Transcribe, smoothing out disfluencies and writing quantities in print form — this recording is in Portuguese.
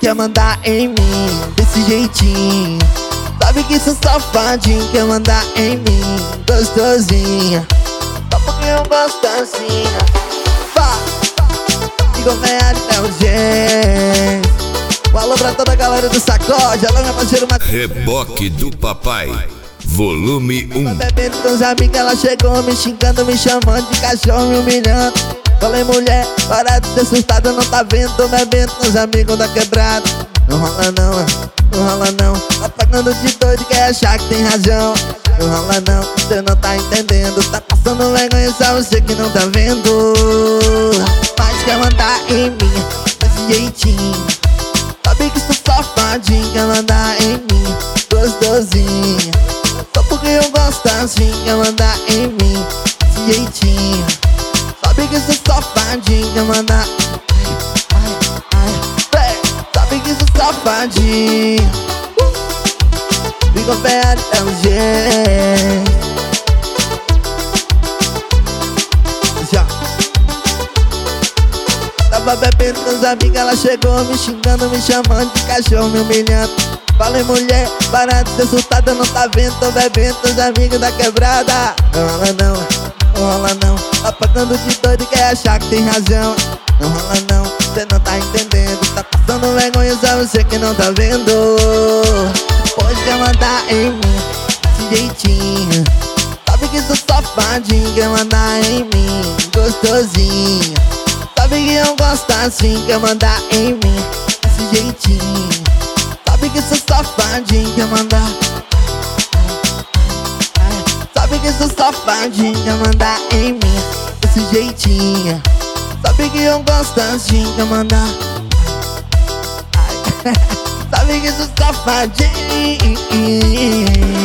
quer mandar em mim desse jeitinho. Sabe que sou safadinho, quer mandar em mim gostosinha. Só porque eu gosto assim. Vá, igual ganhar até o jeito. Um alô pra toda a galera do sacode. Alô, meu parceiro Reboque do Papai, volume 1. Bebendo com os amigos, ela chegou me xingando, me chamando de cachorro, me humilhando. Falei, mulher, para de ser assustada, não tá vendo? Tô bebendo com os amigos da quebrada. Não rola não, não rola não. Tá pagando de doido, quer achar que tem razão. Não rola não, cê não tá entendendo. Tá passando vergonha, só você que não tá vendo. Mas quer mandar em mim desse jeitinho. Sabe que sou safadinho, quer mandar em mim gostosinha. Só porque eu gosto assim, quer mandar em mim desse jeitinho. Sabe que sou safadinho, quer mandar. Sabe que sou safadinho. Fico perto até o jeito. Já tava bebendo com os amigos, ela chegou me xingando, me chamando de cachorro, me humilhando. Falei, mulher, para de ser assustada, não tá vendo? Tô bebendo com os amigos da quebrada. Não rola não, não rola não. Tá pagando de doido e quer achar que tem razão. Não rola não, cê não tá entendendo. Tá passando vergonha, só você que não tá vendo. Pode quer mandar em mim desse jeitinho. Sabe que sou safadinho, quer mandar em mim gostosinha. Sabe que eu gosto assim, quer mandar em mim desse jeitinho. Sabe que sou safadinho, quer mandar. Sabe que sou safadinho, quer mandar em mim desse jeitinho. Sabe que eu gosto assim, quer mandar. Sabe que sou safadinho.